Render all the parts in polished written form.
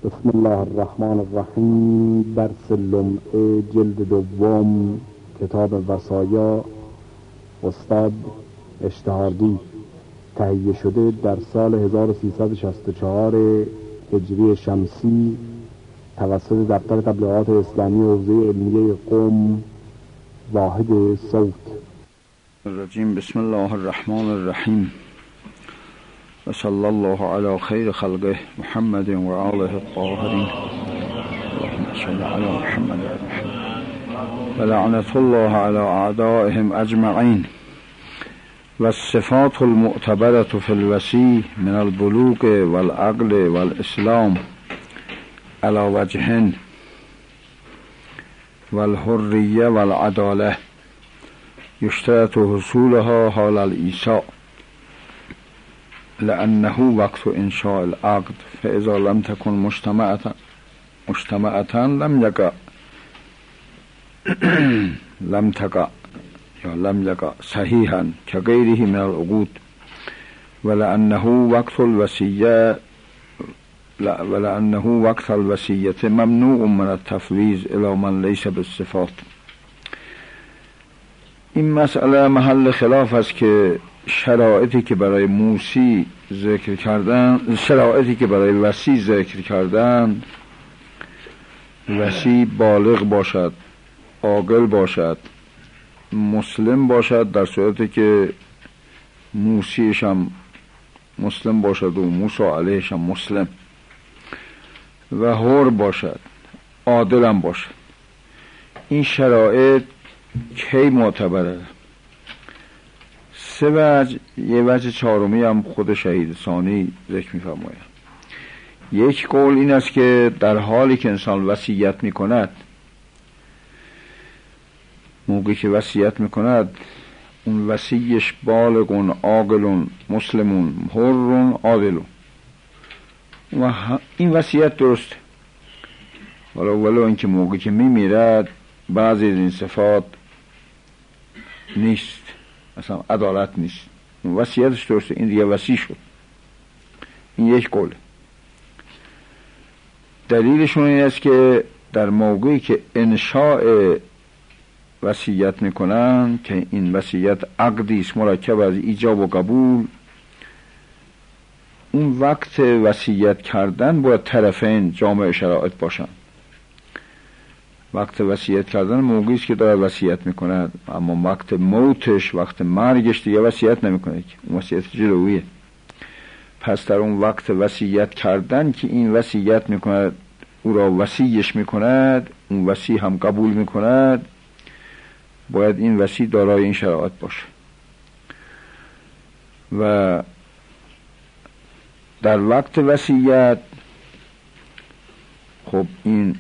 بسم الله الرحمن الرحیم. درس لمعه جلد دوم، کتاب وصایا، استاد اشتهاردی، تهیه شده در سال 1364 هجری شمسی توسط دفتر تبلیغات اسلامی حوزه علمیه قم، واحد صوت. الرجیم. بسم الله الرحمن الرحیم و صلی الله علی خیر خلقه محمد و آله الطاهرین. اللهم صل علی محمد و لعنت الله علی اعدائهم اجمعین. و الصفات المعتبرة فی الوصی من البلوغ والعقل والاسلام علی وجهین والحریه والعداله یشترط حصولها حال الإیصاء لأنه وقت انشاء العقد فإذا لم تكن مجتمعة لم يقع صحيحا كغيره من العقود، ولأنه وقت الوصية ممنوع من التفويض إلى من ليس بالصفات. این مسئله محل خلاف است که شرایطی که برای موسی ذکر کردن، شرایطی که برای وصی ذکر کردن، وصی بالغ باشد، عاقل باشد، مسلم باشد، در صورتی که موسیش هم مسلم باشد و موسی علیهش هم مسلم، و حر باشد، عادل هم باشد. این شرایط کی معتبره؟ سه وجه. یه وجه چهارمی هم خود شهید ثانی ذکر می‌فرماید. یک قول این است که در حالی که انسان وصیت می‌کند، موقعی که وصیت می‌کند، اون وصیش بالغون، عاقلون، مسلمون، حرون، عادلون، و این وصیت درسته. ولو اینکه موقعی که میمیرد بعضی از این صفات نیست، مثلا عدالت نیست، وصیتش درسته، این دیگه وصی شد. این یک قوله. دلیلشون این است که در موقعی که انشاء وصیت میکنن، که این وصیت عقدی است مرکب از ایجاب و قبول، اون وقت وصیت کردن باید طرفین جامع شرایط باشن. وقت وصیت کردن موقعی است که داره وصیت میکند، اما وقت موتش، وقت مرگش دیگه وصیت نمیکنه، اون وصیت جلویه. پس در اون وقت وصیت کردن که این وصیت میکند، او را وصیش میکند، اون وصی هم قبول میکند، باید این وصی دارای این شرایط باشه. و در وقت وصیت خب این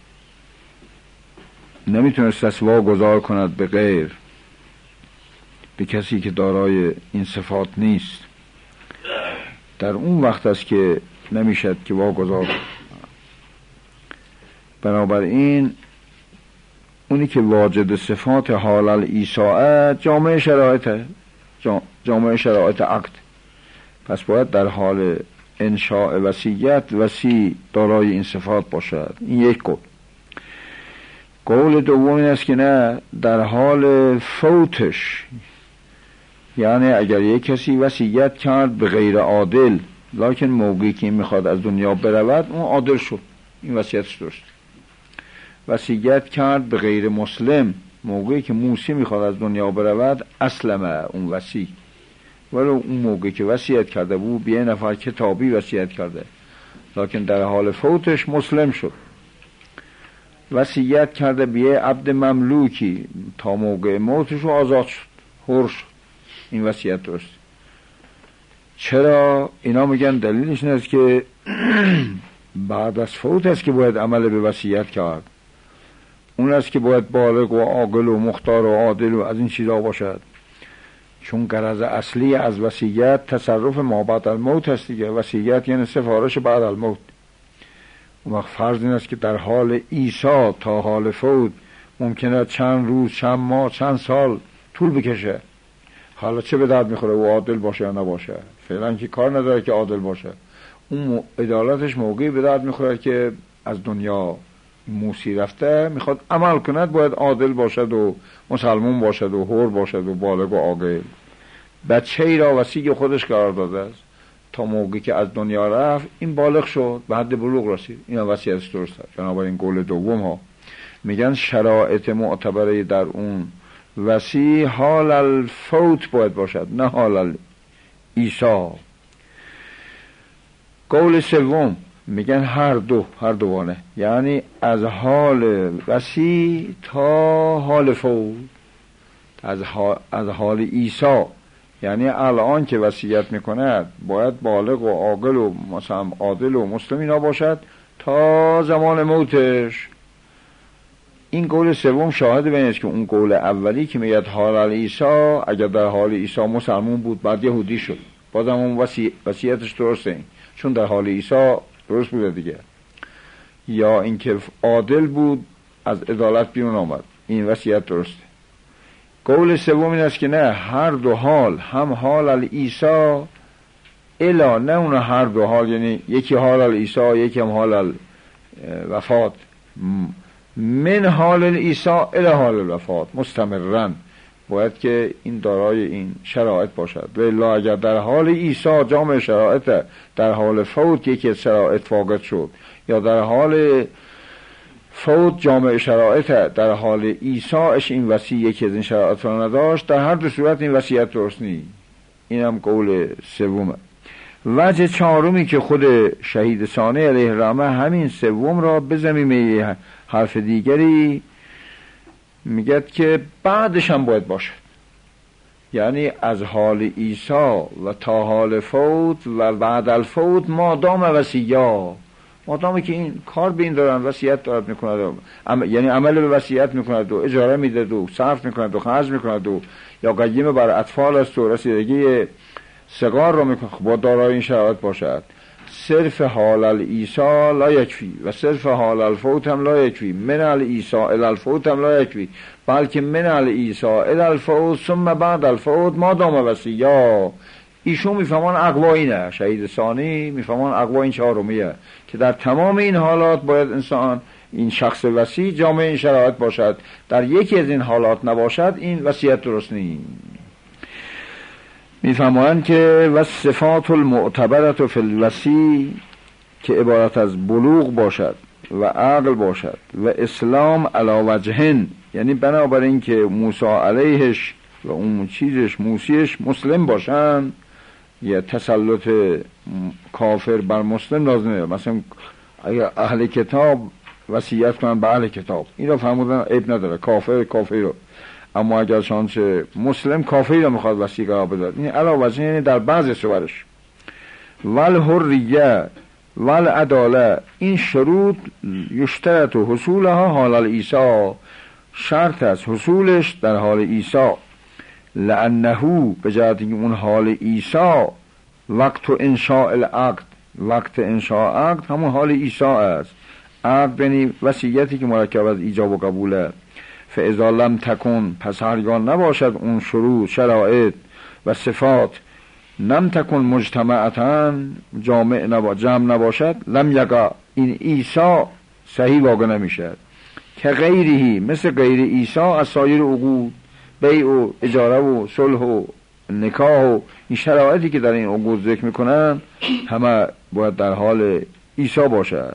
نمیتونست دست واگذار کند به غیر، به کسی که دارای این صفات نیست. در اون وقت است که نمیشد که واگذار کند. بنابراین اونی که واجد صفات حال الإیصاء جامع شرایط عقد، پس باید در حال انشاء وصیت وصی دارای این صفات باشد. این یک قول. قول دوم این است که نه، در حال فوتش، یعنی اگر یک کسی وصیت کرد به غیر عادل، لکن موقعی که میخواد از دنیا برود اون عادل شد، این وصیتش درست. وصیت کرد به غیر مسلم، موقعی که موسی میخواد از دنیا برود، اسلمه اون وصی، ولی اون موقعی که وصیت کرده بود به یه نفر کتابی وصیت کرده، لکن در حال فوتش مسلم شد. وصیت کرده به یه عبد مملوکی، تا موقع موتش آزاد شد، حر شد، این وصیت درست. چرا؟ اینا میگن دلیلش این است که بعد از فوت است که باید عمل به وصیت کرد. اون است که باید بالغ و عاقل و مختار و عادل و از این چیزا باشد، چون غرض اصلی از وصیت تصرف ما بعد الموت است دیگه. وصیت یعنی سفارش بعد الموت. اون وقت فرض این است که در حال ایصا تا حال فوت ممکنه چند روز، چند ماه، چند سال طول بکشه. حالا چه به درد میخوره او عادل باشه یا نباشه؟ فعلا که کار نداره که عادل باشه، اون عدالتش موقعی به درد میخوره که از دنیا موسی رفته، میخواد عمل کند، باید عادل باشد و مسلمان باشد و حر باشد و بالغ و عاقل. بچه ای را وصی خودش قرار داده است تا موقعی که از دنیا رفت این بالغ شد، به حد بلوغ رسید، این وصیتش درسته. بنابراین قول دوم ها میگن شرایط معتبره در اون وصی حال الفوت باید باشد، نه حال الایصا. قول سوم میگن هر دوانه، یعنی از حال وصی تا حال فوت، از حال ایصا، یعنی الان که وصیت میکند باید بالغ و عاقل و مثلا عادل و مسلم اینا باشد تا زمان موتش. این قول سوم شاهد به این است که اون قول اولی که میگه حال الایصا، اگر در حال عیسی مسلمان بود بعد یهودی شد، بازم اون وصیتش درسته، چون در حال عیسی درست بوده دیگه. یا اینکه عادل بود از عدالت بیرون آمد، این وصیت درسته. قول سوم این است که نه، هر دو حال، هم حال الایصا الا، نه اون هر دو حال، یعنی یکی حال الایصا یکی هم حال الوفات، من حال الایصا الی حال الوفات مستمرن، باید که این دارای این شرایط باشد. والا اگر در حال عیسی جامع شرایط، در حال فوت یکی از شرایط فاقد شد، یا در حال فوت جامع شرایط، در حال عیسیش این وصی یکی از این شرایط را نداشت، در هر دو صورت این وصیت درست نیست. این هم قول سومه. وجه چهارمی که خود شهید ثانی علیه الرحمه همین سوم را به ضمیمه حرف دیگری میگه که بعدش هم باید باشد، یعنی از حال عیسی و تا حال فوت و بعد الفوت مادام وصیا، مادامی که این کار به این دارن وصیت دارد میکند، یعنی عمل به وصیت میکند و اجاره میدهد و صرف میکند و خرج میکند و یا قیم بر اطفال است و رسیدگی صغار را میکند، با دارای این شرایط باشد. صرف حال العیسی لا یکفی و صرف حال الفوت هم لا یکفی، من العیسی الی الفوت هم لا یکفی، بلکه من العیسی الی الفوت ثم بعد الفوت ما دام وصیا. ایشون میفهمان اقوا اینه، شهید ثانی میفهمان اقوا این چهارمیه که در تمام این حالات باید انسان، این شخص وصی جامع این شرایط باشد، در یکی از این حالات نباشد این وصیت درست نیست. میفهمند که و صفات المعتبرت فی الوصی که عبارت از بلوغ باشد و عقل باشد و اسلام علی وجهن، یعنی بنابراین که موسی علیهش و اون چیزش موسیش مسلم باشن، یا تسلط کافر بر مسلم لازمه. مثلا اگر اهل کتاب وصیت کنن به اهل کتاب، این را فهمودن عیب نداره، کافری رو، اما اگر شانچه مسلم کافری رو میخواد وصی قرار بده، این علاوه وجه، یعنی در بعض صورتش والحریه والعداله، این شروط یشترط و حصولها حال العیسی، شرط است حصولش در حال عیسی، لانه به جهت اون حال عیسی وقت و انشاء العقد، وقت انشاء عقد همون حال عیسی است. عقد یعنی وصیتی که مرکب از ایجاب و قبوله. فاذا لم تکن، پس هرگاه نباشد اون شروط شرایط و صفات، لم تکن مجتمعتاً جمع نباشد، لم یقع، این عیسی صحیح واقع نمیشد. که غیرهی، مثل غیر عیسی از سایر عقود، بیع و اجاره و صلح و نکاح و این شرایطی که در این عقود ذکر میکنن همه باید در حال عیسی باشد.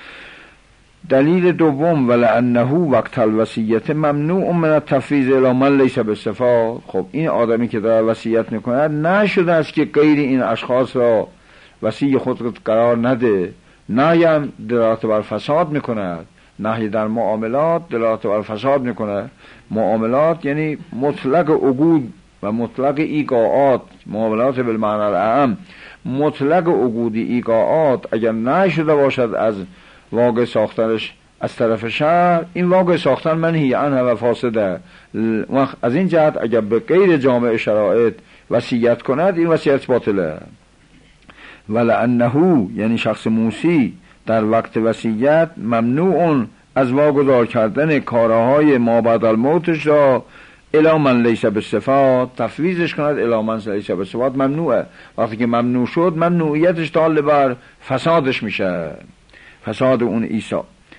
دلیل دوم ولانه وقت الوصیت ممنوع من التفویض الی من لیس بالصفا. خب این آدمی که داره وصیت میکند نشده است که غیر این اشخاص را وصی خود قرار نده. نهی هم دلالت بر فساد میکند، نهی در معاملات دلالت بر فساد میکنه. معاملات یعنی مطلق عقود و مطلق ایقاعات، معاملات بالمعنی الاعم، مطلق عقودی ایقاعات اگر نشده باشد از واقع ساختنش از طرف شهر، این واقع ساختن منهی عنه و فاسده. از این جهت اگر به غیر جامع شرایط وصیت کند این وصیت باطله. ولانه یعنی شخص موسی در وقت وصیت ممنوع از واگذار کردن کارهای ما بعد الموتش را الی من لیس بالصفات، تفویضش کند الی من لیس بالصفات ممنوعه. وقتی که ممنوع شد ممنوعیتش دال بر فسادش میشه، فساد اون عیسی.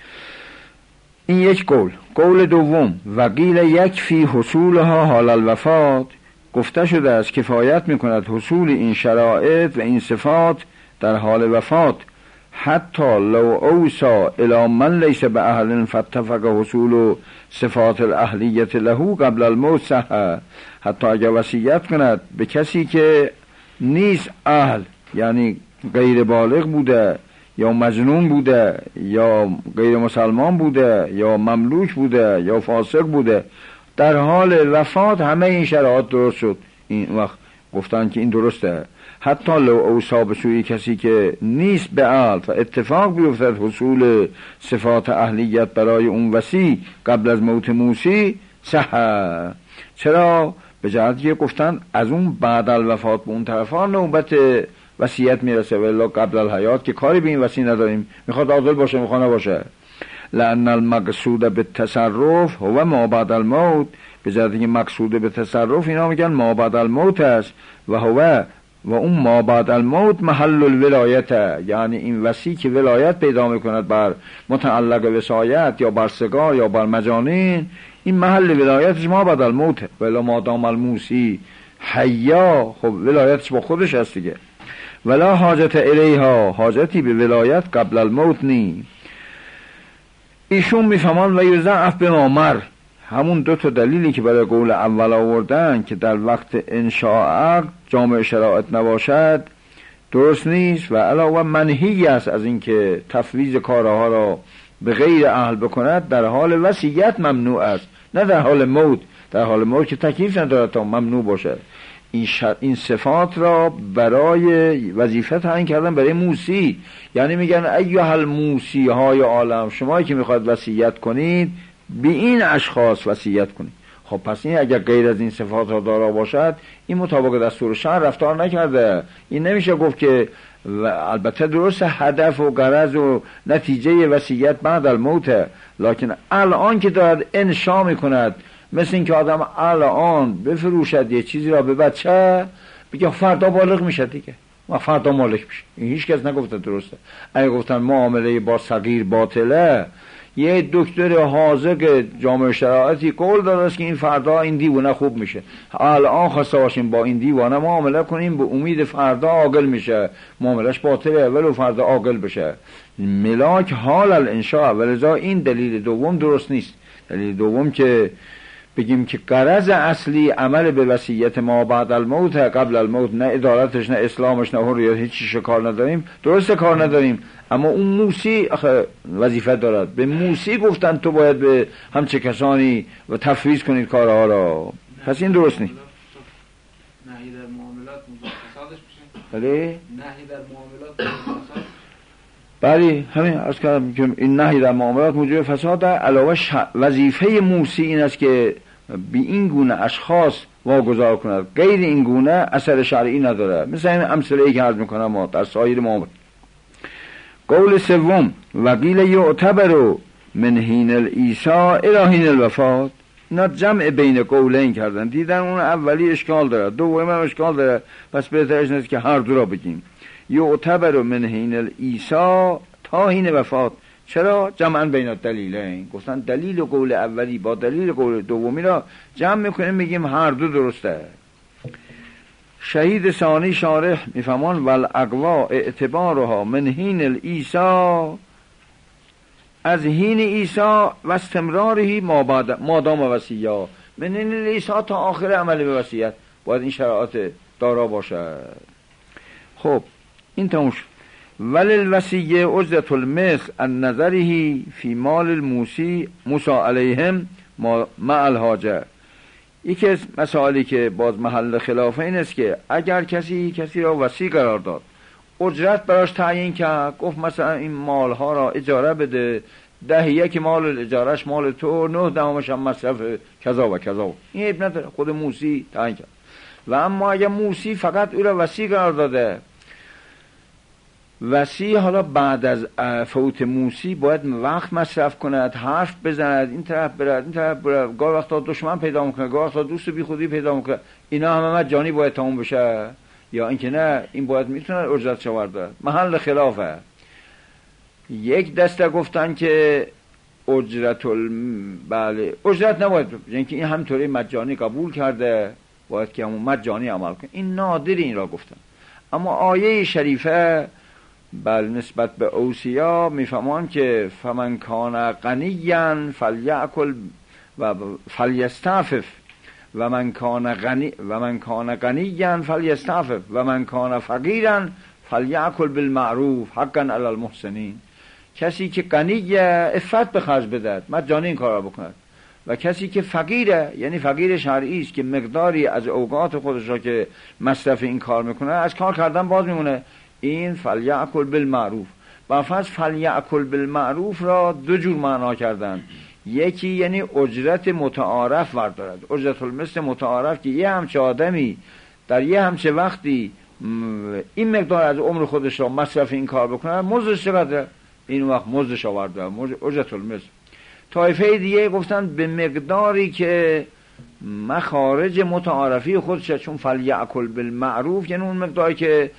این یک قول. قول دوم و قیل یکفی حصولها حال الوفات، گفته شده است کفایت میکند حصول این شرایط و این صفات در حال وفات، حتی لو اوصا الی من لیس باهل فاتفق حصول صفات الاهلیت له قبل الموت صح، حتی اگر وصیت کند به کسی که نیست اهل، یعنی غیر بالغ بوده یا مجنون بوده یا غیر مسلمان بوده یا مملوک بوده یا فاسق بوده، در حال وفات همه این شرایط درست شد، این وقت گفتن که این درسته. حتی لو اوصا به سوی کسی که نیست به اهل و اتفاق بیفتد حصول صفات اهلیت برای اون وصی قبل از موت موسی صح. چرا؟ به جهتی که گفتن از اون بعد الوفات به اون طرفا نوبت وصیت میرسه، ولی قبل الحیات که کاری به این وصی نداریم، میخواد عادل باشه میخواد نباشه. لأن المقصود به تصرف هو ما بعد الموت، به جهتی که مقصود به تصرف اینا میگن ما بعد الموت است و هو و اون ما بعد الموت محل الولایت، یعنی این وصی که ولایت پیدا میکند بر متعلق وصایت یا بر سگار یا بر مجانین، این محل ولایتش ما بعد الموت. ولی ما دام الموسی حیا، خب ولایتش با خودش هست دیگه. ولا حاجت الیها، حاجتی به ولایت قبل الموت نی. ایشون میفهمان و یضعف به مامر، همون دو تا دلیلی که برای قول اول آوردن که در وقت انشاء عقد جامع شرایط نباشد درست نیست، و علاوه منهی است از اینکه تفویض کارها را به غیر اهل بکند. در حال وصیت ممنوع است، نه در حال موت. در حال موت که تکلیف ندارد تا ممنوع باشد. این صفات را برای وظیفه تعیین کردن برای موسی، یعنی میگن ایها الموسی های عالم، شما که میخواد وصیت کنید به این اشخاص وصیت کنید. خب پس این اگر غیر از این صفات را دارا باشد، این مطابق دستور شرع رفتار نکرده. این نمیشه گفت که البته درست هدف و غرض و نتیجه وصیت بعد الموت، لکن الان که دارد انشا میکند، مثل این که آدم الان بفروشد یه چیزی را به بچه، بگه فردا بالغ میشه دیگه، و فردا مالک میشه. این هیچ کس نگفته درسته. اگه گفتن معامله با صغیر باطله، یه دکتر حاذق جامع شرایطی قول داده است که این فردا این دیوانه خوب میشه، الان خواسته باشیم با این دیوانه معامله کنیم به امید فردا عاقل میشه، معاملش باطله ولو فردا عاقل بشه. ملاک حال الانشاء، ولذا این دلیل دوم درست نیست. دلیل دوم که بگیم که غرض اصلی عمل به وصیت ما بعد الموت قبل الموت، نه ادارتش نه اسلامش نه حریت، هیچ کار نداریم، درست کار نداریم. اما اون موسی وظیفه دارد. به موسی گفتن تو باید به همچه کسانی و تفویض کنید کارها را، پس این درست نیست. نهی در معاملات موجب فسادش میشه. بله نهی در معاملات موجب فساد. بله همین عرض کردم که این نهی در معاملات موجب فساد. علاوه وظیفه موسی این است که به این گونه اشخاص واگذار کند، غیر این گونه اثر شرعی نداره. مثل این امثله که عرض میکنم ما در سایر معاملات. قول سوم و قیل یعتبر من حین العیسا الی حین الوفات، اینا جمع بین قولین کردن، دیدن اون اولی اشکال داره، دومی هم اشکال داره، پس بهترش نیست که هر دو را بگیم. یعتبر من حین العیسا تا حین وفات. چرا؟ جمعا بین الدلیلین، گفتن دلیل قول اولی با دلیل قول دومی را جمع میکنیم، میگیم هر دو درسته. شهید ثانی شارح میفهمان والاقوا اعتبارها من حین العیسا، از حین عیسی و استمرارهی ما دام وصیه، من حین العیسی تا آخر عمل به وصیت باید این شرایط دارا باشد. خب این تموم شد. ولی الوصیه عجزت المثل ان نظره فی مال الموسی موسی علیهم مع الحاجه. یکی از مسائلی که باز محل خلافه این است که اگر کسی را وصی قرار داد، اجرت براش تعیین کرد، گفت مثلا این مالها را اجاره بده، 10 مال الاجارش مال تو، 9 هم مصرف کذا و کذا، این عیب نداره، خود موسی تعیین کرد. و اما اگر موسی فقط او را وصی قرار داده، وسیع حالا بعد از فوت موسی باید وقت مصرف کند، حرف بزند، این طرف برد این طرف برد، گاه وقتا دشمن پیدا میکنه، گاه وقتا دوست بی خودی پیدا میکنه، اینا همه مجانی باید تموم بشه یا اینکه نه این باید میتونه اجرت آورده. محل خلافه. یک دسته گفتن که بله اجرت نباید، یعنی که این همطوری مجانی قبول کرده باید که همون مجانی عمل کنه. این نادر این را گفتن. اما آیه شریفه بل نسبت به اوصیا میفهمان که فمن کان غنیا فلیأکل و فلیستعفف و من کان غنیا فلیستعفف و من کان فقیرا فلیأکل بالمعروف حقا علی المحسنین. کسی که غنیه عفت به خرج بدهد، مجانی این کار را بکند، و کسی که فقیره یعنی فقیر شرعی است که مقداری از اوقات خودش را که مصرف این کار میکنه از کار کردن باز میمونه، این فلیأکل بالمعروف. با فرض فلیأکل بالمعروف را دو جور معنا کردن. یکی یعنی اجرت متعارف وردارد، اجرت المثل متعارف که یه همچه آدمی در یه همچه وقتی این مقدار از عمر خودش را مصرف این کار بکنه، مزدش چقدره؟ این وقت مزدش آورده، اجرت المثل. طایفه دیگه گفتن به مقداری که مخارج متعارفی خودشه، چون فلیأکل بالمعروف یعنی اون مقداری که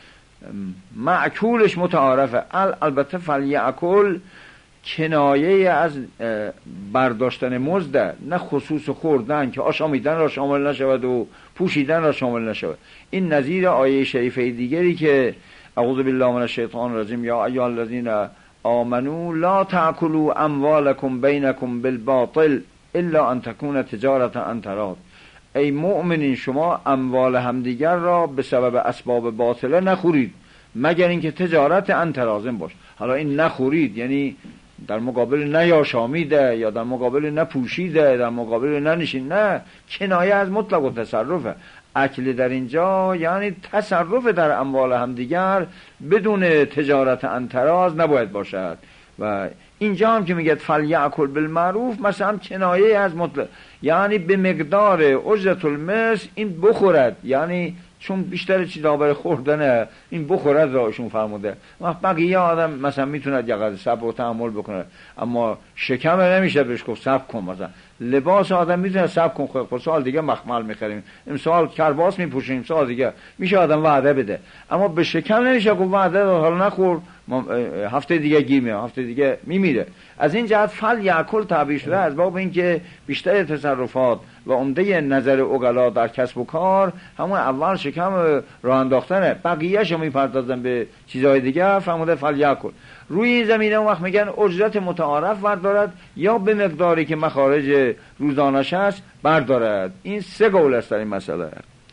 معکولش متعارفه. البته فلیأکل کنایه از برداشتن مزده، نه خصوص خوردن که آشامیدن را شامل نشود و پوشیدن را شامل نشود. این نظیر آیه شریفه دیگری که اعوذ بالله من الشیطان الرجیم یا ایها الذین آمنو لا تأکلوا اموالکم بینکم بالباطل الا ان تکون تجارت عن تراض. ای مؤمنین شما اموال همدیگر را به سبب اسباب باطله نخورید مگر اینکه تجارت عن تراض باش. حالا این نخورید یعنی در مقابل نیاشامیده یا در مقابل نپوشیده، در مقابل ننشین، نه، کنایه از مطلق و تصرفه. اکل در اینجا یعنی تصرف در اموال همدیگر بدون تجارت عن تراض نباید باشد. و اینجا هم که میگه فلیأکل بالمعروف مثلا کنایه از مطلق، یعنی به مقدار اجرت المثل این بخورد، یعنی چون بیشتر چیزا برای خوردنه این بخورد راهشون فرموده. بقیه آدم مثلا میتونه یقدر صبر و تحمل بکنه، اما شکم نمیشه بهش گفت صبر کن. مثلا لباس آدم میتونه صبر کن، خب سال دیگه مخمل میخریم، امسال کرباس میپوشیم، سال دیگه میشه آدم وعده بده، اما به شکم نمیشه گفت وعده حالا نخور هفته دیگه گیر میاد، هفته دیگه میمیره. از این جهت فلیأکل تعبیر شده از باب اینکه بیشتر تصرفات و عمده نظر عقلا در کسب و کار همون اول شکم راه انداختنه، بقیه‌شو میپردازن به چیزهای دیگه. فرموده فلیأکل. روی این زمینه اون وقت میگن اجرت متعارف بردارد یا به مقداری که مخارج روزانش هست بردارد. این سه قول است در این مسئله.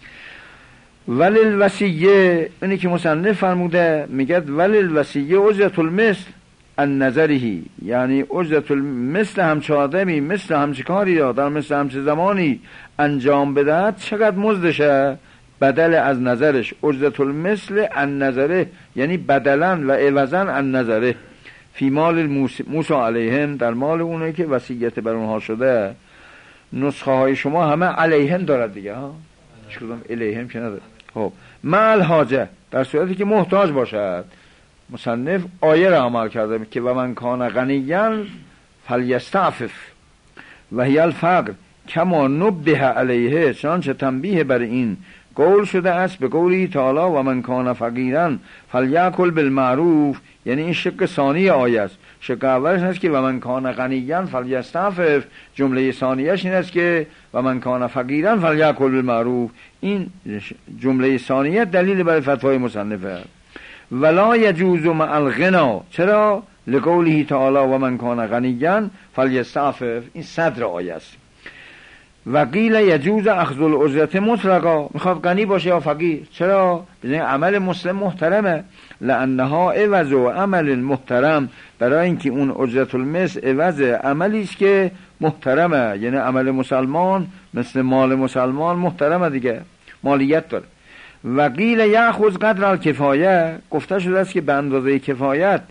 ولی الوصیه، اینی که مصنف فرموده میگه ولی الوصیه اجرت المثل ان نظرهی، یعنی اجرت المثل همچه آدمی مثل همچه کاری را در مثل همچه زمانی انجام بدهد چقدر مزدشه بدل از نظرش. اجرت المثل ان نظره یعنی بدلن و عوضن ان نظره فی مال موسی علیهم، در مال اونه که وصیت بر اونها شده. نسخه های شما همه علیهم دارد دیگه ها، چکدام الیهم که نداره. خب مال حاجه در صورتی که محتاج باشد. مصنف آیه را عمل کرده که و من کان غنیا فلیستعفف و هی الفقر کما نبه علیه، چنانچه تنبیه بر این قول شده است به قولی تعالی و من کان فقیرا فلیأکل بالمعروف. یعنی این شق ثانی آیه است. شق اولش است که و من کان غنیا فلیستعفف، جمله ثانیش این است که و من کان فقیرا فلیأکل بالمعروف. این جمله ثانیه دلیل برای فتوای مصنفه. ولا یجوز مع الغنا، چرا؟ لقوله تعالی و من کان غنیا فلیستعفف. این صدر آیه است. و قیل یجوز اخذ الاجرت مطلقا، میخواد غنی باشه یا فقیر، چرا؟ بزنین عمل مسلم محترمه. لانها عوض و عمل محترم، برای اینکه اون اجرت المثل عوض عملی است که محترمه، یعنی عمل مسلمان مثل مال مسلمان محترمه دیگه، مالیت داره. و قیل یأخذ قدر الکفایه، گفته شده است که به اندازه کفایت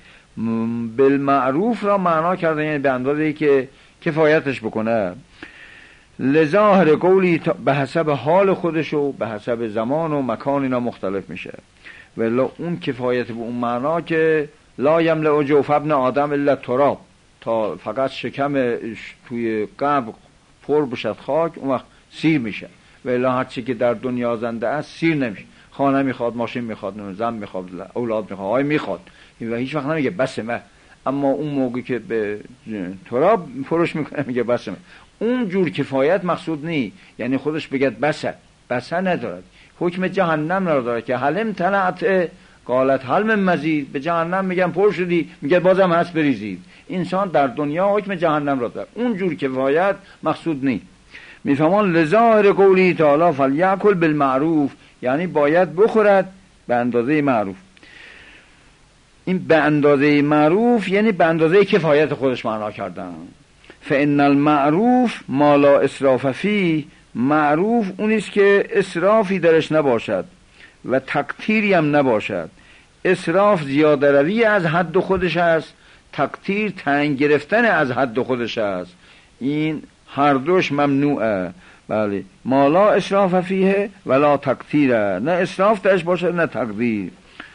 بالمعروف را معنا کرده، یعنی به اندازه که کفایتش بکنه. لظاهر قولی به حسب حال خودش و به حسب زمان و مکان اینا مختلف میشه. ولی اون کفایت به اون معنا که لا یملأ جوف ابن آدم الا تراب، تا فقط شکم توی قبر پر بشد خاک، اون وقت سیر میشه. ولی هر چی که در دنیا زنده است سیر نمیشه. خانه میخواد، ماشین میخواد، زن میخواد، اولاد میخواد، های میخواد، و هیچ وقت نمیگه بس من. اما اون موقعی که به تراب پرش میکنه میگه بس من. اون جور کفایت مقصود نی، یعنی خودش بگد بسه ندارد. حکم جهنم نداره که حلم تلعت قالت حلم مزید، به جهنم میگن پر شدی، میگه بازم هست بریزید. انسان در دنیا حکم جهنم را داره، اون جور کفایت مقصود نی. میفهمان لظاهر قولی تعالی فلیأکل بالمعروف، یعنی باید بخورد به اندازه معروف. این به اندازه معروف یعنی به اندازه کفایت خودش معنا کردن. فإن المعروف ما لا اسراف فیه، معروف اونیست که اسرافی درش نباشد و تقتیری هم نباشد. اسراف زیاده روی از حد خودش است، تقتیر تنگ گرفتن از حد خودش است. این هر دوش ممنوعه. بله، ما لا اسراف فیه ولا تقتیره، نه اسراف درش باشد نه تقدیر.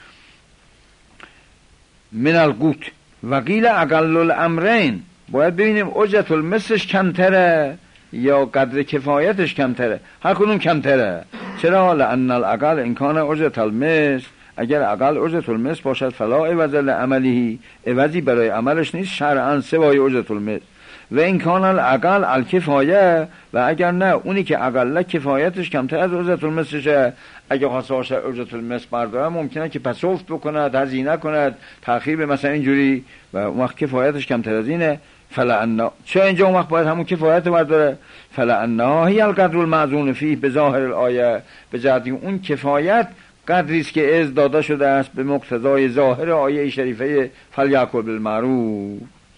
من القوت و قیل اقل الامرین، باید ببینیم اجرت المثلش کمتره یا قدر کفایتش کمتره. هر کدوم کمتره. چرا؟ لأن الاقل ان کان اجرت المثل، اگر اقل اجرت المثل باشد فلا عوض لعمله، عوضی برای عملش نیست شرعا سوای اجرت المثل. و این کان الاقل الکفایه، و اگر نه اونی که اقل کفایتش کمتر از اجرت المثلشه، اگه خواستاش اجرت المثل برداره ممکنه که پسفت بکند، هزینه کند، تأخیر به مثلا اینجوری، و اون وقت کفایتش کمتر از اینه. فلعنا، چه اینجا اون وقت باید همون کفایت برداره. فلعنا هی القدر المعزون فیه به ظاهر الآیه، به جهت اون کفایت قدری است که از داده شده است به مقتضای ظاهر آیه شریفه فلیأکل بالمعروف.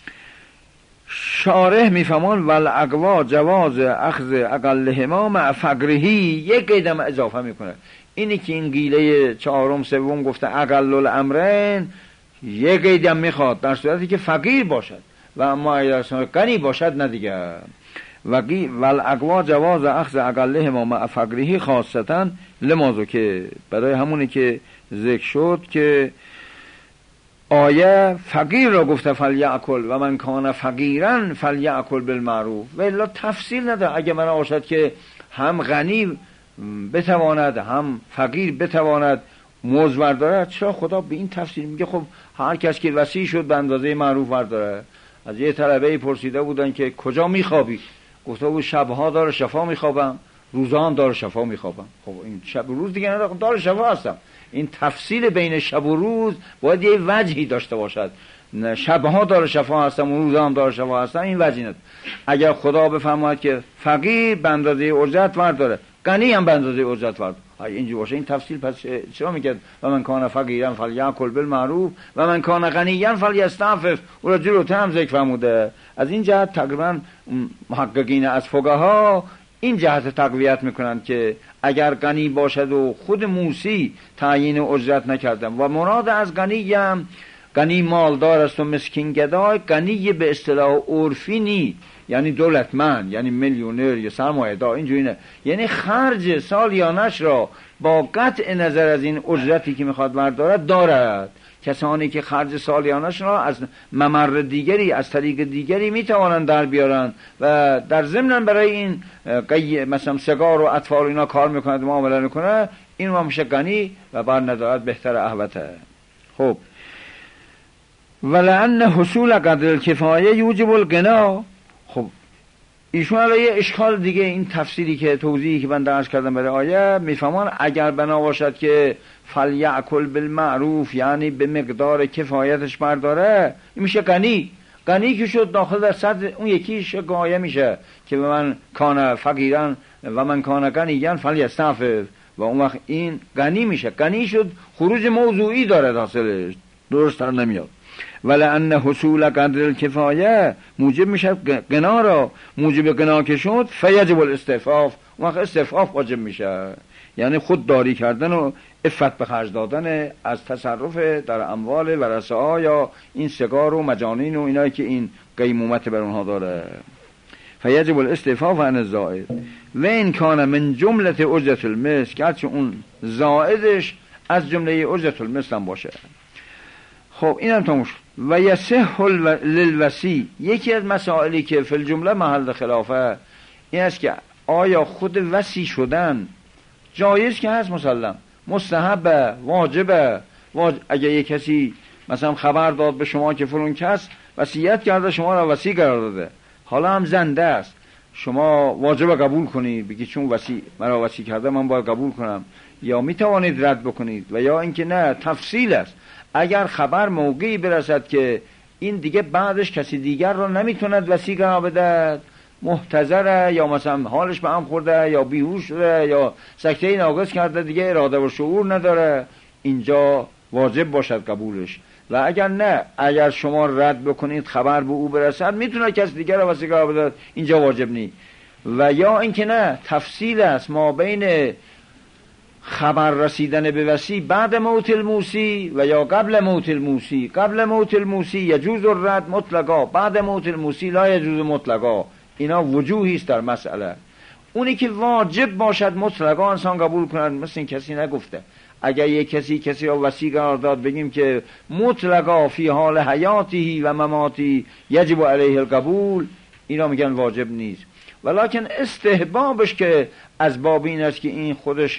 شارح میفهمان والاقوا جواز اخذ اقلهما مع فقرهی، یک قیدم اضافه میکنه. اینی که این قیله چهارم سوم گفته اقل الامرین، یک قیدم میخواد در صورتی که فقیر باشد، و اما اگر غنی باشد نه دیگه. والاقوا جواز اخذ اقلهما مع فقرهی خاصتا لمازو، که برای همونی که ذکر شد که آیه فقیر را گفته فلیأکل و من کان فقیرا فلیأکل بالمعروف، و الا تفصیل نده. اگه من باشد که هم غنی بتواند هم فقیر بتواند موز برداره، چرا خدا به این تفصیل میگه؟ خب هر کس که وسیع شد به اندازه معروف برداره. از یه طلبه پرسیده بودن که کجا میخوابی؟ گفته بود شبها دار شفا میخوابم، روزا هم دار شفا میخوابم. خب این شب و روز دیگه ندارم، دار شفا هستم. این تفصیل بین شب و روز باید یه وجهی داشته باشد. شبها دار شفا هستم و روزا هم دار شفا هستم، این وجهی نداره. اگر خدا بفرماید که فقیر به اندازه اجرت برداره، غنی هم به اندازه اجرت برداره، اینجوری باشه این تفصیل پس چرا میگه و من کان فقیرا فلیأکل بالمعروف و من کان غنیا فلیستعفف؟ او را جلوتر هم ذکر فرموده. از این جهت تقریبا محققین از فقها این جهت تقویت میکنند که اگر غنی باشد و خود موسی تعیین اجرت نکردن و مراد از غنی مالدار است و مسکین گدای، غنی به اصطلاح عرفی نی، یعنی دولتمند، یعنی میلیونر یا سرمایه‌دار، اینجوری نه. یعنی خرج سالیانش را با قطع نظر از این اجرتی که میخواد بردارد دارد. کسانی که خرج سالیانش را از ممر دیگری، از طریق دیگری میتوانند در بیارن و در ضمن برای این مثلا سگار و اطفال و اینا کار میکنند، معامله میکنه، این هم میشه غنی و بر ندارد بهتر احوته. خب ولأن حصول قدر الکفایه یوجب الغنا. خب ایشون علیه اشکال دیگه، این تفسیری که توضیحی که من درس کردم برای آیه میفهمان اگر بنا باشد که فلیأکل بالمعروف یعنی به مقدار کفایتش برداره، این میشه غنی که شد داخل در صدر اون یکیش آیه میشه که به من کان فقیرا و من کان غنیا فلیستعفف، و اون وقت این غنی میشه. غنی شد خروج موضوعی داره داخلش، درست تر نمیاد. ولأن حصول قدر الکفایه موجب میشه غنا را، موجب غنا که شد فیجب الاستعفاف، اون وقت استعفاف واجب میشه، یعنی خود داری کردن و عفت به خرج دادن از تصرف در اموال ورثه‌ها یا این سگار و مجانین و اینایی که این قیمومت بر اونها داره. فیجب الاستعفاف عن الزائد و این کان من جملت اجرت المثل، گرچه اون زائدش از جمله اجرت المثل هم باشه. خب اینم تموم شد. و یصح للوصی، یکی از مسائلی که فی الجمله محل خلافه این است که آیا خود وصی شدن جایز که هست، مسلم مستحبه، واجبه. اگه یک کسی مثلا خبر داد به شما که فلان کس وصیت کرده شما را وصی قرار داده، حالا هم زنده است، شما واجب قبول کنید، بگید چون وصی مرا وصی کرده من باید قبول کنم، یا می توانید رد بکنید، و یا اینکه نه تفصیل است. اگر خبر موقعی برسد که این دیگه بعدش کسی دیگر را نمیتوند وصی قرار بده، محتضره یا مثلا حالش به هم خورده یا بیهوش شده یا سکته ناقص کرده، دیگه اراده و شعور نداره، اینجا واجب باشد قبولش. و اگر نه، اگر شما رد بکنید خبر به او برسد میتونه کسی دیگر را وصی قرار بده، اینجا واجب نی. و یا اینکه نه تفصیل است ما بین خبر رسیدن به وصی بعد موت الموصی و یا قبل موت الموصی. قبل موت الموصی یجوز الرد مطلقا، بعد موت الموصی لا یجوز مطلقا. اینا وجوهی است در مسئله. اونی که واجب باشد مطلقا انسان قبول کند، مثل این کسی نگفته اگر یک کسی را وصی قرار داد بگیم که مطلقا فی حال حیاتی و مماتی یجب علیه القبول، اینا میگن واجب نیست. ولکن استحبابش که از باب این است که این خودش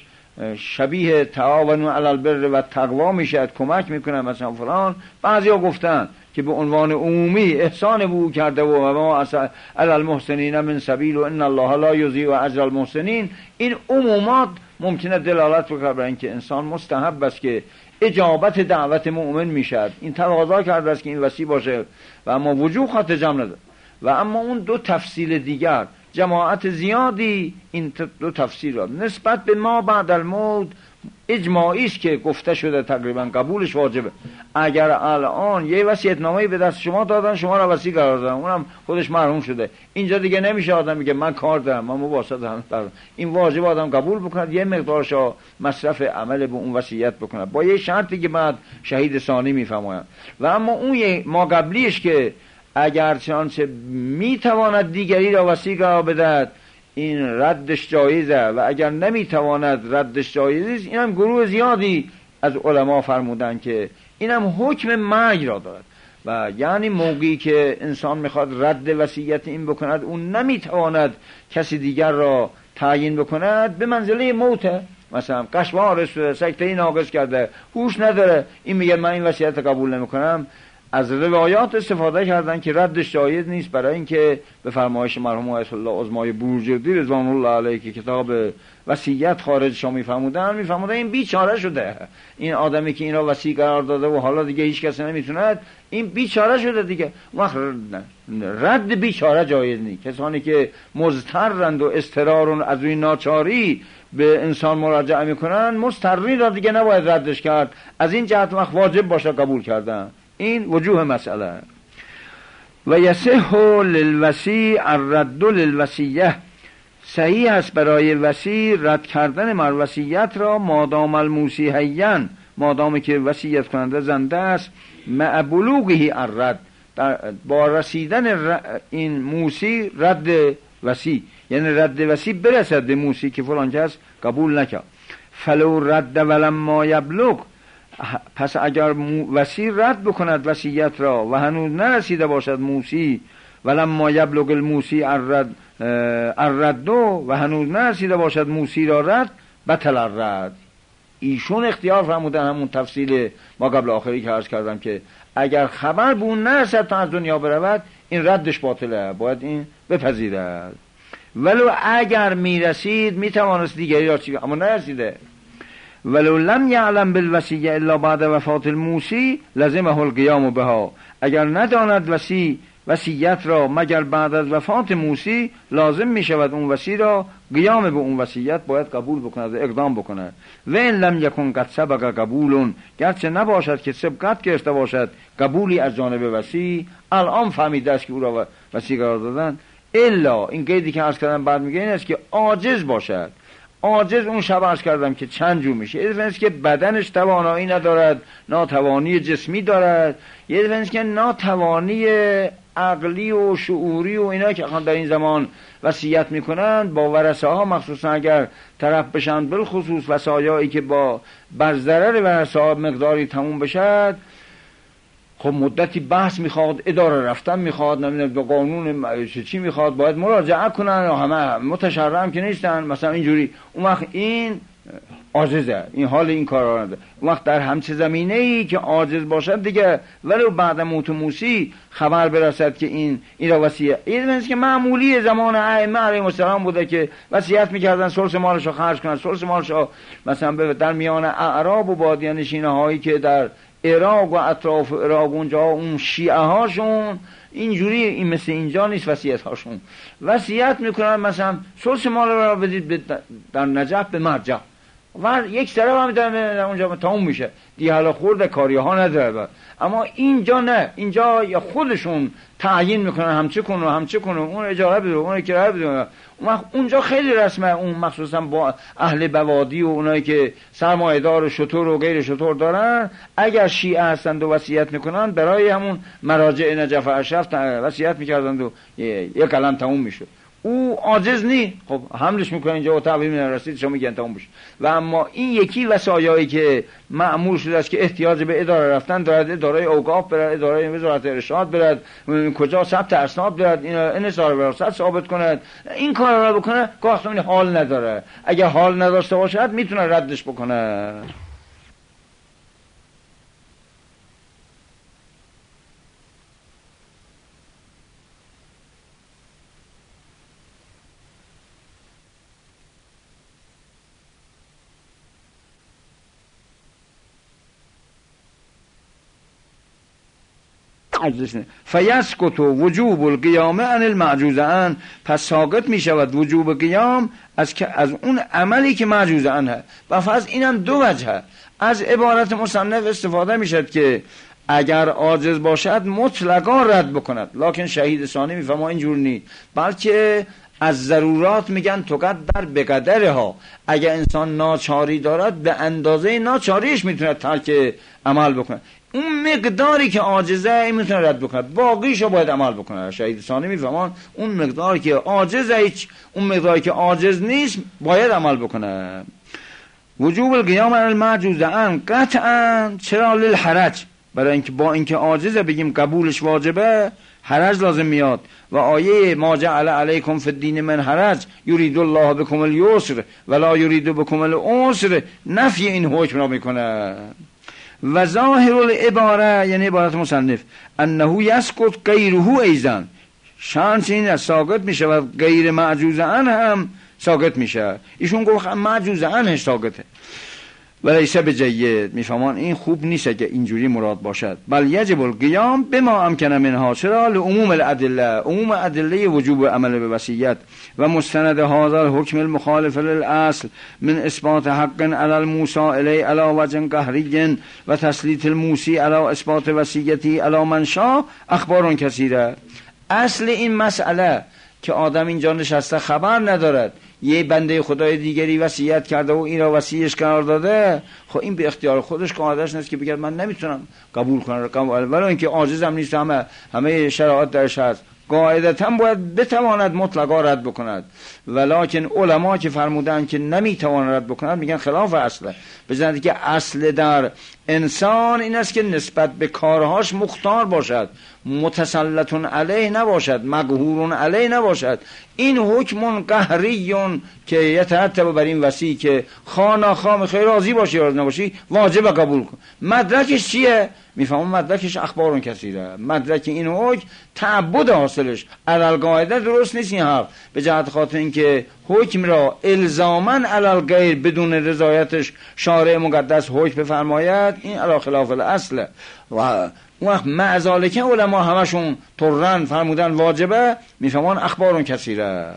شبیه تعاون علی البر و تقوا میشه، کمک میکنه مثلا فلان. بعضیا گفتن که به عنوان عمومی احسان بو کرده و ما علی المحسنین من سبیل و ان الله لا یضیع اجر المحسنین. این عمومات ممکنه دلالت بکنه بر اینکه انسان مستحب است که اجابت دعوت مؤمن میشد، این تقاضا کرده است که این وصی باشه، و اما وجوه خاطر جمع نداره. و اما اون دو تفصیل دیگر، جماعت زیادی این دو تفسیر را نسبت به ما بعد الموت اجماعی است که گفته شده تقریبا قبولش واجبه. اگر الان یه وصیت‌نامه‌ای به دست شما دادن، شما را وصی قرار دادن، اونم خودش مرحوم شده، اینجا دیگه نمیشه آدم میگه من کار دارم، من مباحثه دارم. این واجب آدم قبول بکنه، یه مقدارشو مصرف عمل به اون وصیت بکنه، با یه شرطی که بعد شهید ثانی میفرمایند. و اما اون ما قبلیش که اگر چنانچه میتواند دیگری را وصی قرار بدهد این ردش جایزه، و اگر نمیتواند ردش جایز است. اینم گروه زیادی از علما فرمودن که اینم حکم مرگ را دارد. و یعنی موقعی که انسان میخواد رد وصیت این بکند، اون نمیتواند کسی دیگر را تعیین بکند، به منزله موته. مثلا قشوار شده، سکته ناقص کرده، هوش نداره، این میگه من این وصیت قبول نمیکنم. از روایات استفاده کردن که ردش جایز نیست، برای اینکه به فرمایش مرحوم آیت الله عظمای بورجردی رضوان الله علیه که کتاب وصیت خارجش میفرمودن این بیچاره شده، این آدمی که این را وصی قرار داده و حالا دیگه هیچ کس نمیتونه، این بیچاره شده دیگه. وقت رد بیچاره جایز نیست. کسانی که مضطرند و اضطرار از این ناچاری به انسان مراجعه میکنن، مضطری را دیگه نباید ردش کرد. از این جهت وقت واجب باشه قبول کردن. این وجوه مسئله. و یصح للوصی الرد للوصیه، صحیح است برای وصی رد کردن وصیت را مادام الموصی حیًا، مادامی که وصیت کننده زنده است، مع بلوغه الرد، با رسیدن این موصی رد وصی، یعنی رد وصی برسد به موصی که فلان کس قبول نکرد. فلو رد ولما یبلغ، پس اگر وصی رد بکند وصیت را و هنوز نرسیده باشد موصی، ولما یبلغ الموصی الرد، و هنوز نرسیده باشد موصی را رد، بطل الرد. ایشون اختیار فرمودن همون تفصیل ما قبل آخری که عرض کردم که اگر خبر به اون نرسد تا از دنیا برود، این ردش باطله، باید این بپذیرد. ولو اگر میرسید میتوانست دیگری را چی، اما نرسیده. ولو لم یعلم بالوصیه الا بعد وفات الموصی لزمه القیام بها، اگر نداند وصی وصیت را مگر بعد از وفات موصی، لازم می شود اون وصی را قیام به اون وصیت باید قبول بکند و اقدام بکند. و ان لم یکن قد سبق قبول، گرچه نباشد که سبقت گرفته باشد قبولی از جانب وصی، الان فهمیده است که او را وصی قرار دادن، الا این قیدی که عرض کردم بعد میگه این است که عاجز باشد. عاجز اون شب عرض کردم که چند جو میشه، یه دفعه که بدنش توانایی ندارد، ناتوانی جسمی دارد، یه دفعه که ناتوانی عقلی و شعوری و اینا که در این زمان وصیت میکنن با ورثه ها، مخصوصا اگر طرف بشن، بالخصوص وصایایی که با بر ضرر ورثه ها مقداری تموم بشد، خب مدتی بحث میخواد، اداره رفتن میخواد، نمیدونم به قانون چی میخواد، باید مراجعه کنن، همه متشرع که نیستن مثلا اینجوری. اون وقت این عاجزه، این حال این کارا نداره. اون وقت در همچه زمینه‌ای که عاجز باشد دیگه، ولو بعد موت موسی خبر برسد که این را وصیت، این است که معمولی زمان ائمه علیهم السلام بوده که وصیت میکردن ثلث مالشو خرج کنن، ثلث مالشو مثلا در میان اعراب و بادیانشین‌هایی که در عراق و اطراف عراق اونجا اون شیعه هاشون اینجوری، این مثل اینجا نیست، وصیت هاشون وصیت میکنن مثلا ثلث مال رو بدید در نجف به مرجع و یک طرف هم در اونجا تموم میشه دیگه، حالا خورده کاری ها نداره. اما اینجا نه، اینجا یا خودشون تعیین میکنن همچه کنه همچه کنه، اون اجاره بده اون کرایه بده. اونجا خیلی رسمه، اون مخصوصا با اهل بوادی و اونایی که سرمایه‌دار و شتر و غیر شتر دارن، اگر شیعه هستند و وصیت میکنن برای همون مراجع نجف اشرف وصیت میکردند و یک کلم تموم میشه. او عاجز نی، خب حملش میکنه اینجا و تعویض نرسید شما میگن تموم بشه. و اما این یکی وصایایی که معمول شده است که احتیاج به اداره رفتن دارد، اداره اوقاف برد، اداره وزارت ارشاد برد، کجا ثبت اسناد برد، این انحصار وراثت ثابت کند، این کارا رو بکنه، گاهی حال نداره. اگه حال نداشته باشد میتونه ردش بکنه. فیسکت وجوب القیام عن المعجوز عن، پس ساقط می شود وجوب قیام از اون عملی که معجوز عنه. و فرض اینم دو وجه از عبارت مصنف استفاده می شد که اگر عاجز باشد مطلقا رد بکند، لکن شهید ثانی می فهمه اینجور نی، بلکه از ضرورات میگن تقدر به قدره ها. اگر انسان ناچاری دارد به اندازه ناچاریش میتونه ترک عمل بکنه، اون مقداری که عاجزه این میتونه رد بکنه، باقیشو باید عمل بکنه. شهید ثانی میفهمان اون مقداری که عاجزه، اون مقداری که عاجز نیست باید عمل بکنه. وجوب القیام علی المعجوز عن قطعا، چرا؟ للحرج، برای اینکه با اینکه عاجزه بگیم قبولش واجبه، حرج لازم میاد. و آیه ما جعل علیکم فی الدین من حرج یرید الله بکم الیسر ولا یرید بکم العسر، نفی این حکم را میکنه. و ظاهر العباره، یعنی عبارت مصنف، انه یسقط غیره ایضا، شانس این است ساقط میشه و غیر معجوز عنه هم ساقط میشه. ایشون گفت معجوز عنه ساقطه، ولیسه بجید، میفهمان این خوب نیست که اینجوری مراد باشد. بل یجب القیام بما امکن منها، چرا؟ لعموم الادله، عموم ادله وجوب عمل به وصیت. و مستند هذا الحکم المخالف للاصل من اثبات حق علی الموصى الی علی وجه قهری و تسلیط الموصی علی اثبات وصیتی علی من شاء اخبار کثیره. اصل این مسئله که آدم اینجا نشسته خبر ندارد یه بنده خدای دیگری وصیت کرده و این را وصیش قرار داده، خب این به اختیار خودش قاعده‌اش نیست که بگه من نمیتونم قبول کنم، ولی اینکه عاجزم نیست، همه شرایط درش هست، قاعدتاً باید بتواند مطلقا رد بکند. ولکن علما که فرمودن که نمیتواند رد بکند میگن خلاف اصله، بزنید که اصل در انسان این است که نسبت به کارهاش مختار باشد، متسلط علیه نباشد، مقهور علیه نباشد. این حکم قهریون که یترتب بر این وصی که خانه خیر راضی باشی راضی نباشی واجب قبول کن. مدرکش چیه؟ میفهمم مدرکش اخبار کثیره، مدرک این حکم تعبد حاصلش علل قاعده درست نیست. این حرف به جهت خاطر اینکه حکم را الزاما علل غیر بدون رضایتش شارع مقدس حکم بفرماید، این علی خلاف الاصل. و وقت معذالکه علما همشون طرن فرمودن واجبه، میفهمان اخبار کثیره.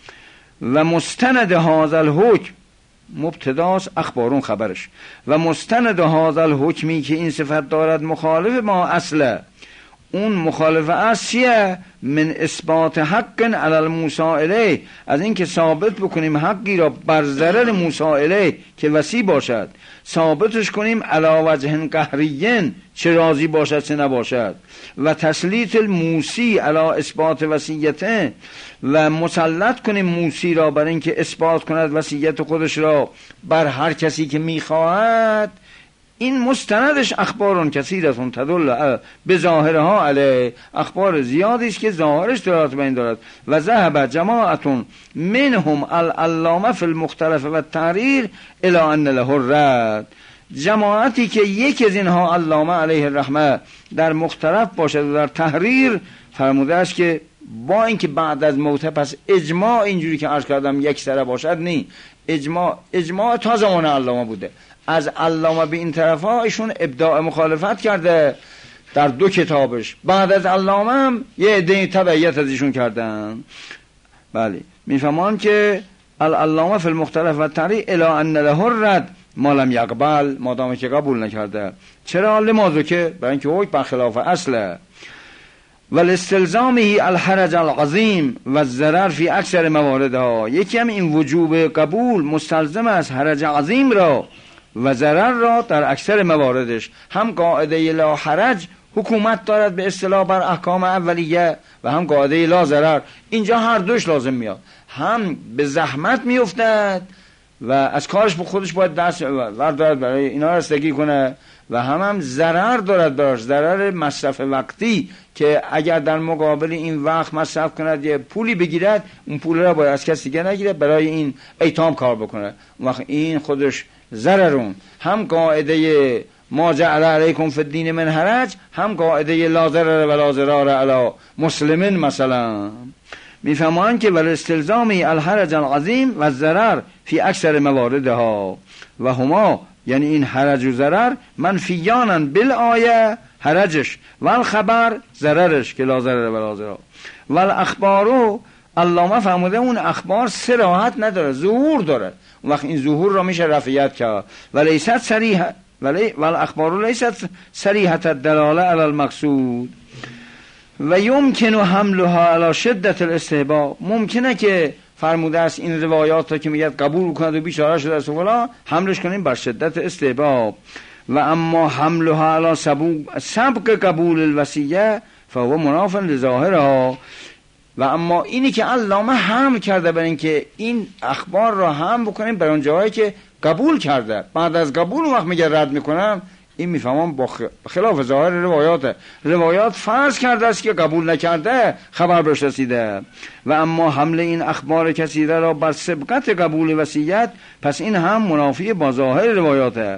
و مستند هذا الحکم مبتداست، اخبارون خبرش. و مستند هذا الحکمی که این صفت دارد مخالف ما اصله، اون مخالفه است چیه؟ من اثبات حق علی الموسی الیه، از اینکه ثابت بکنیم حقی را بر ضرر موسی الیه که وصی باشد، ثابتش کنیم علی وجه قهریین، چه راضی باشد چه نباشد، و تسلیط الموسی علی اثبات وصیته، و مسلط کنیم موسی را بر اینکه اثبات کند وصیت خودش را بر هر کسی که میخواهد. این مستندش اخبارون کثیرتون تدل به ظاهرها علیه، اخبار زیادی است که ظاهرش دلالت بر این دارد. و ذهب جماعتون منهم العلامه فی المختلف و التحریر الی ان له الرد، جماعتی که یکی از اینها علامه علیه الرحمه در مختلف باشد و در تحریر فرموده است که با اینکه بعد از موت پس اجماع اینجوری که عرض کردم یک سره باشد، نی اجماع تا زمان علامه بوده. از علامه به این طرف ها ایشون ابداع مخالفت کرده در 2 کتابش، بعد از علامه هم یه عده تبعیت از ایشون کردن. بله میفهمان که العلامه فی المختلف و تحریر الی ان له الرد ما لم یقبل، مادام که قبول نکرده. چرا؟ لماذا که برای اینکه حکم برخلاف اصله. والاستلزامه الحرج العظیم و الضرر فی اکثر مواردها، یکی هم این وجوب قبول مستلزم است حرج عظیم را و ضرر را در اکثر مواردش. هم قاعده لا حرج حکومت دارد به اصطلاح بر احکام اولیه و هم قاعده لا ضرر، اینجا هر دوش لازم میاد، هم به زحمت میافتد و از کارش به خودش باید دست بردارد برای اینا رسیدگی کنه، و هم ضرر دارد براش، ضرر مصرف وقتی که اگر در مقابل این وقت مصرف کند یه پولی بگیرد، اون پول را باید از کسی دیگه نگیره، برای این ایتام کار بکنه، اون وقت این خودش ضررون. هم قاعده ما جعل علیکم فی الدین من حرج، هم قاعده لا ضرر ولا ضرار علی مسلمین مثلا. میفهمان که ولی استلزامی الحرج العظیم و ضرر فی اکثر مواردها و هما، یعنی این حرج و ضرر منفیانن بالآیه، حرجش و الخبر ضررش که لا ضرر ولا ضرار. و الاخبارو علامه فهموده اون اخبار صراحت نداره، ظهور داره، اون وقت این ظهور را میشه رفعیت کرد. ولیست صریح والاخبار لیست صریحه الدلاله علی المقصود و یمکن حملها علی شدت الاستحباب، ممکنه که فرموده است این روایات را که میگه قبول کند و بیچاره شده است و حملش کنیم بر شدت استحباب. و اما حملها علی سبق قبول الوصیه فهو مناف لظاهرها. و اما اینی که علامه حمل کرده برای اینکه این اخبار را هم بکنیم بر اون جایی که قبول کرده، بعد از قبول وقت میگه رد میکنم، این میفهمم با خلاف ظاهر روایات فرض کرده است که قبول نکرده خبر بهش رسیده. و اما حمل این اخبار کثیره را بر سبقت قبول وصیت، پس این هم منافی با ظاهر روایاته.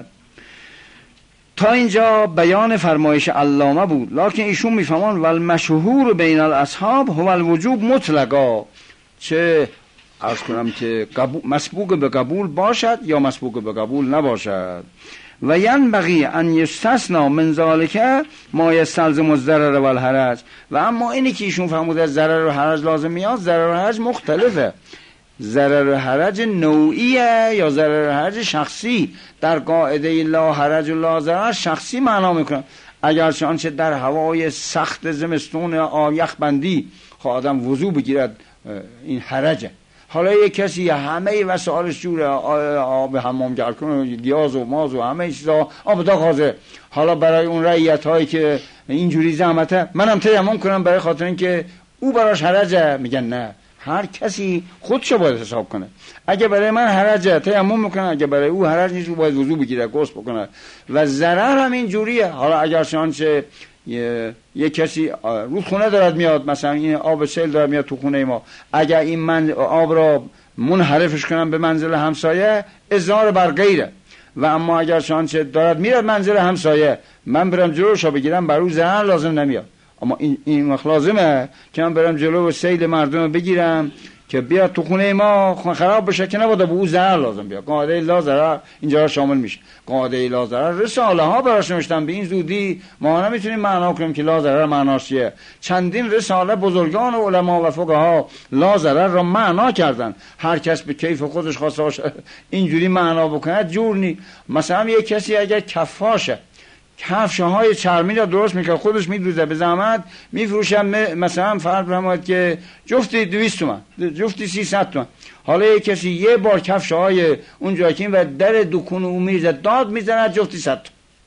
تا اینجا بیان فرمایش علامه بود، لکن ایشون میفهمان والمشهور بین الاصحاب هو الوجوب مطلقا، چه عرض کنم که مسبوق به قبول باشد یا مسبوق به قبول نباشد. و ینبغی ان یستثنی من ذلک ما یستلزم الضرر والحرج. و اما اینی که ایشون فرموده ضرر و حرج لازم میاد، ضرر و حرج مختلفه، ضرر و حرج نوعیه یا ضرر و حرج شخصی. در قاعده لا حرج و لا ضرر شخصی معنا میکنه، اگر چنانچه در هوای سخت زمستون یخ بندی آدم وضو بگیرد این حرجه. حالا یک کسی همه وسایلش جوره، آب حمام گرم کنه، گیاز و ماز و همه چیزا آب داغ حاضر، حالا برای اون رعیت هایی که اینجوری زحمته منم تیمم کنم برای خاطر اینکه او براش حرجه، میگن نه، هر کسی خودشو باید حساب کنه. اگه برای من حرجه تیمم میکنه، اگه برای او حرج نیست باید وضو بگیره، غسل بکنه. و ضرر هم اینجوریه. حالا اگر شانچه یه کسی رودخونه دارد میاد، مثلا این آب سیل دارد میاد تو خونه ما، اگر این من آب را منحرفش کنم به منزل همسایه اضرار بر غیره. و اما اگر شانچه دارد میاد منزل همسایه، من برم جلوشو بگیرم، بر او ضرر لازم نمیاد. اما این وقت لازمه که من برم جلو و سیل مردم بگیرم که بیاد تو خونه ما خراب بشه که نباید به او ضرر لازم بیاد. قاعده لا ضرر اینجا شامل میشه. قاعده لا ضرر رساله ها براش نوشتن، به این زودی ما نمیتونیم معنا کنیم که لا ضرر معناش چیه. چندین رساله بزرگان و علما و فقها لا ضرر را معنا کردن، هر کس به کیف خودش خواسته باشه اینجوری معنا بکنه جور نی. مثلا یک کسی اگر کفاشه، کفش‌های چرمی را درست میکنه، خودش میدوزه، به زحمت میفروشه. مثلا فرض بفرمایید که جفتی 200 تومن، جفتی 300 تومن. حالا یک کسی یه بار کفش‌های اونجا که و در دکون او میریزه داد میزنه جفتی 100 تومن.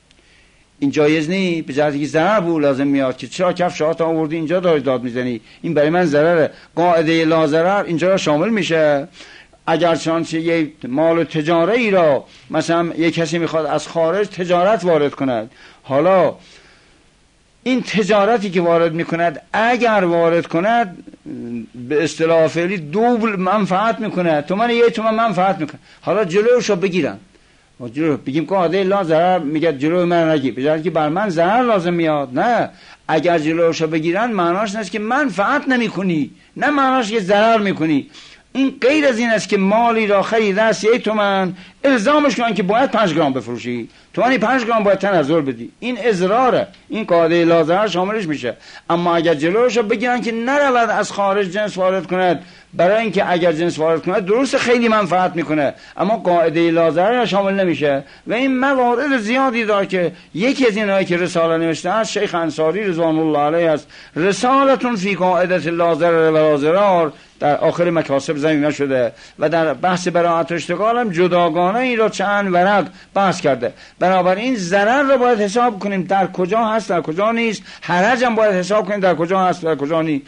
این جایز نی، به جهتی که ضرر بود لازم میاد که چرا کفش‌هات آوردی اینجا داد میزنی، این برای من ضرره. قاعده لا ضرر اینجا شامل میشه. اگر چنانچه یک مال تجاره ای را مثلا یک کسی میخواد از خارج تجارت وارد کند، حالا این تجارتی که وارد میکند اگر وارد کند به اصطلاح فعلی دوبل منفعت میکنه، تومن یه تومن منفعت میکنه. حالا جلوشو بگیرن، جلو بگیم که قاعده لا ضرر میگه جلو من نگیر، به جای که بر من ضرر لازم میاد. نه، اگر جلوشو بگیرن معناش نیست که منفعت نمیکنی، نه معناش که ضرر میکنی. این غیر از این است که مالی را خریده است 1 تومن، الزامش کن که باید 5 گرم بفروشی، تومانی 5 گرم باید تنزل بدی. این اضراره، این قاعده لا ضرر شاملش میشه. اما اگر جلوش رو بگیرن که نرود از خارج جنس وارد کند، برای اینکه اگر جنس وارد کند درست خیلی منفعت میکنه اما قاعده لا ضرر شامل نمیشه. و این موارد زیادی داره که یکی از اینایی که رساله نوشته است شیخ انصاری رضوان الله علیه است، رسالتون فی قاعده لا ضرر و لا ضرار، در آخر مکاسب ضمیمه شده و در بحث براءت و اشتغال هم جداگانه این را چند ورق بحث کرده. بنابراین ضرر را باید حساب کنیم در کجا هست در کجا نیست، حرج هم باید حساب کنیم در کجا هست در کجا نیست.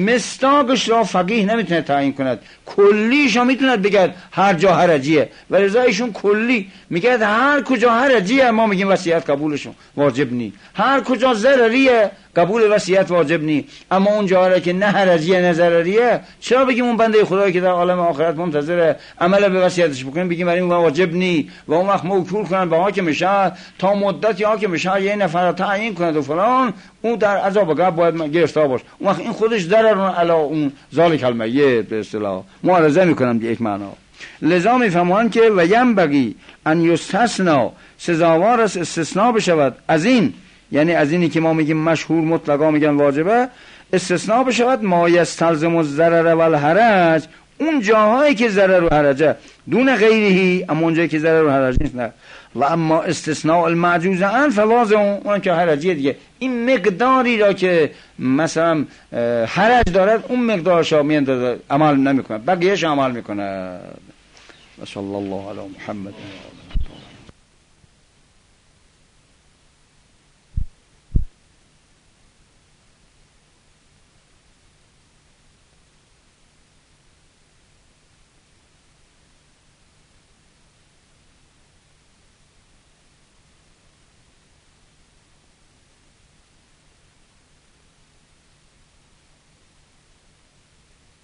مصداقش را فقیه نمیتونه تعیین کند، کلیش هم میتونه بگه هر جا حرجیه، و لذا ایشون کلی میگه هر کجا حرجیه ما میگیم وصیت قبولشون واجب نی، هر کجا ضرریه قبول وصیت واجب نی. اما اون جاهایی که نه حرجیه نه ضرریه چرا بگیم اون بنده خدایی که در عالم آخرت منتظر عمل به وصیتش بکنیم بگیم برای اون واجب نی و اون وقت موکول کنن به حاکم شهر تا مدتی حاکم شهر یه نفر تعیین کند و فلان، اون در عذاب قبر باید گرفتار باشه. اون وقت این خودش ضرر علی اون ذالک المیت به اصطلاح معارضه میکنم یک معنا. لذا میفهمون که و ینبغی ان یستثنا، سزاوار است استثناء بشود از این، یعنی از اینی که ما میگیم مشهور مطلقا میگن واجبه، استثناء بشود ما یستلزم الضرر و الحرج، اون جاهایی که ضرر و حرجه، دون غیرهی، اما اونجایی که ضرر و حرج نیست نه. و اما استثناء المعجوز عن فواضع، اون که حرجیه دیگه، این مقداری را که مثلا حرج دارد اون مقدارش را میاندازه عمل نمیکنه، بقیهش عمل میکنه. و صلی الله علی محمد.